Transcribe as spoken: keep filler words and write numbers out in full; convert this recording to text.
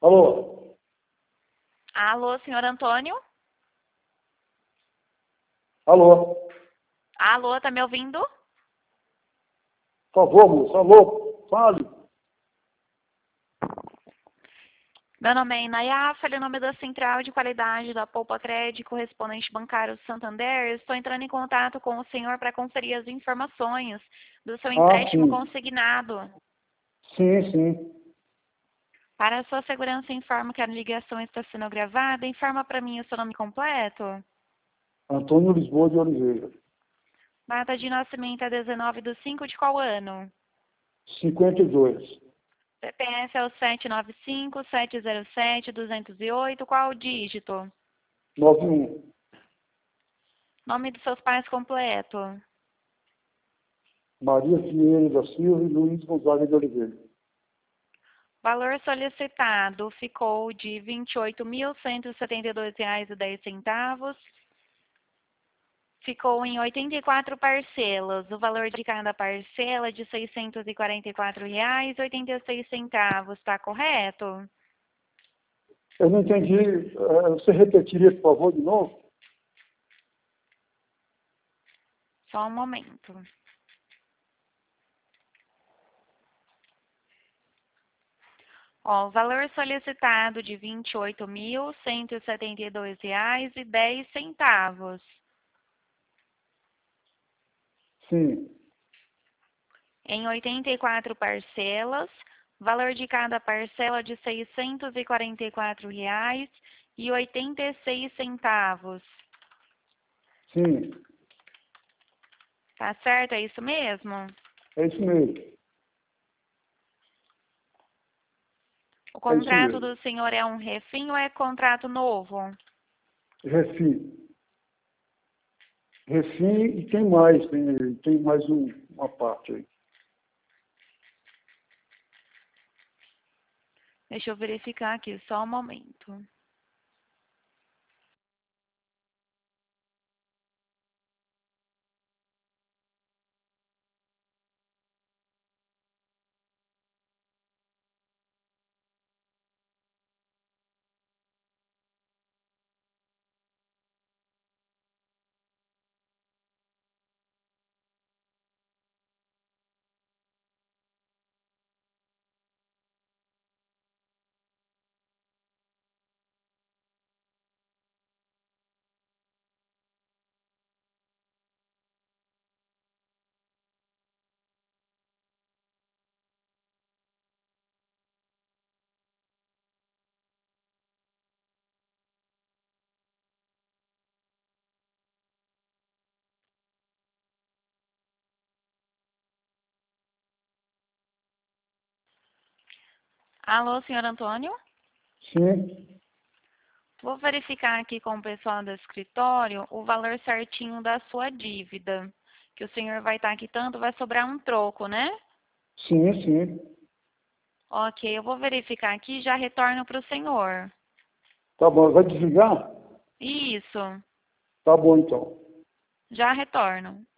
Alô? Alô, senhor Antônio? Alô? Alô, tá me ouvindo? Por favor, moço. Alô? Fale. Meu nome é Inaya, falei o nome da Central de Qualidade da Poupa Crédito, correspondente bancário Santander. Estou entrando em contato com o senhor para conferir as informações do seu Ah, empréstimo sim. consignado. Sim, sim. Para a sua segurança, informo que a ligação está sendo gravada. Informa para mim o seu nome completo. Antônio Lisboa de Oliveira. Data de nascimento é dezenove de cinco de qual ano? cinquenta e dois. C P F é o sete nove cinco, sete zero sete, dois zero oito. Qual o dígito? noventa e um. Nome dos seus pais completo. Maria Vieira da Silva e Luiz Gonzaga de Oliveira. Valor solicitado ficou de vinte e oito mil cento e setenta e dois reais e dez centavos. Ficou em oitenta e quatro parcelas. O valor de cada parcela é de seiscentos e quarenta e quatro reais e oitenta e seis centavos. Está correto? Eu não entendi. eh, Você repetiria, por favor, de novo? Só um momento. Ó, o valor solicitado de vinte e oito mil cento e setenta e dois reais e dez centavos. Sim. Em oitenta e quatro parcelas, valor de cada parcela de seiscentos e quarenta e quatro reais e oitenta e seis centavos. Sim. Tá certo? É isso mesmo? É isso mesmo. O É isso contrato mesmo. do senhor é um refim ou é contrato novo? Refim. Refim e tem mais. Tem, tem mais um, uma parte aí. Deixa eu verificar aqui, só um momento. Alô, senhor Antônio? Sim. Vou verificar aqui com o pessoal do escritório o valor certinho da sua dívida. Que o senhor vai estar quitando, vai sobrar um troco, né? Sim, sim. Ok, eu vou verificar aqui e já retorno para o senhor. Tá bom. Vai desligar? Isso, Tá bom, então. já retorno.